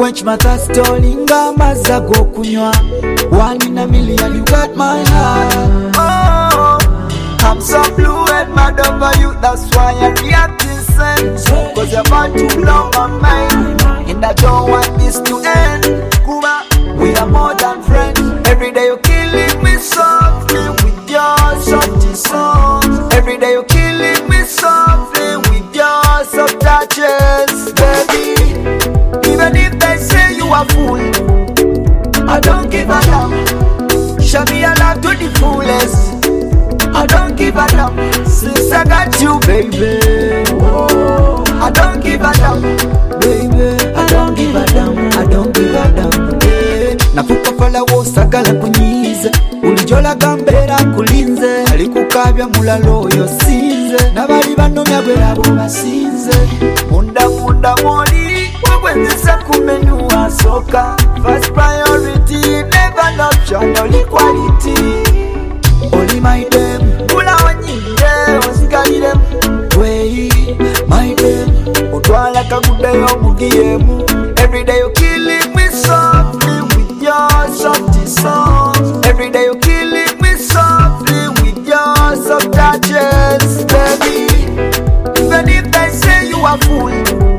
quench my thirst, olinga maza go kunywa. 1 in a million, you got my heart. Oh, I'm so blue and mad over you, that's why I'm reacting sense. Cause you're about to blow my mind, and I don't want this to end. Kuba, we are more than friends. Every day you're killing me softly with your soft songs. Every day you're killing me softly with your soft touches, baby. Even if they say you are fool, I don't give a damn. Show me your love to the fullest. I don't give a damn. Since I got you, baby. Oh, I don't give a damn, baby. I don't give a damn. I don't give a damn. Nafuka fala wo sagala kunyize. Ulijola gambera kulinze. Alikukabya mulalo yo sinze. Nabali banomya gwe abo basinze. Munda mwoli wenzisa kumenua soka. First priority, never not option, only quality. Only my dem, ula wanyinde, wasikali dem. Wey, my dem, utwala kagude yo mugiemu. Every day you killing me softly with your soft songs. Every day you killing me softly with your soft touches, baby. Even if they say you are fool,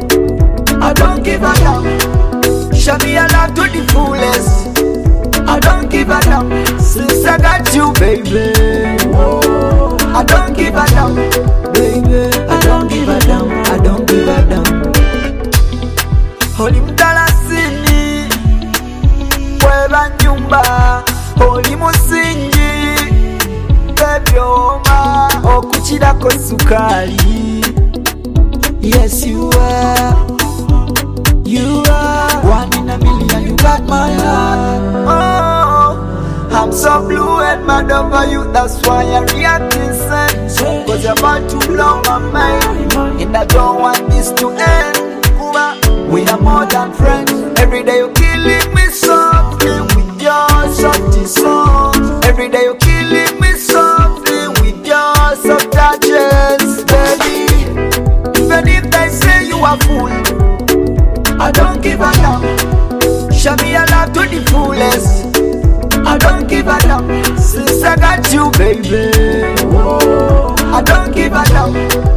I don't give a damn. Show me your love to the fullest. I don't give a damn. Since I got you, baby. Oh, I don't give a damn, baby. I don't give a damn. I don't give a damn. Holy mdalasini, weba nyumba. Holy musingi, baby oma. Okuchida ko sukali. Yes you are. You are 1 in a million, you got my heart. Oh, I'm so blue and mad over you, that's why I'm reacting sense. Cause you're about to blow my mind, and I don't want this to end. Kuba, we are more than friends. Every day you're killing me softly with your soft songs. Every day you're killing me softly with your soft touches, baby. Even if they say you are fool, I don't give a damn. Show me your love to the fullest. I don't give a damn. Since I got you, baby. Oh, I don't give a damn.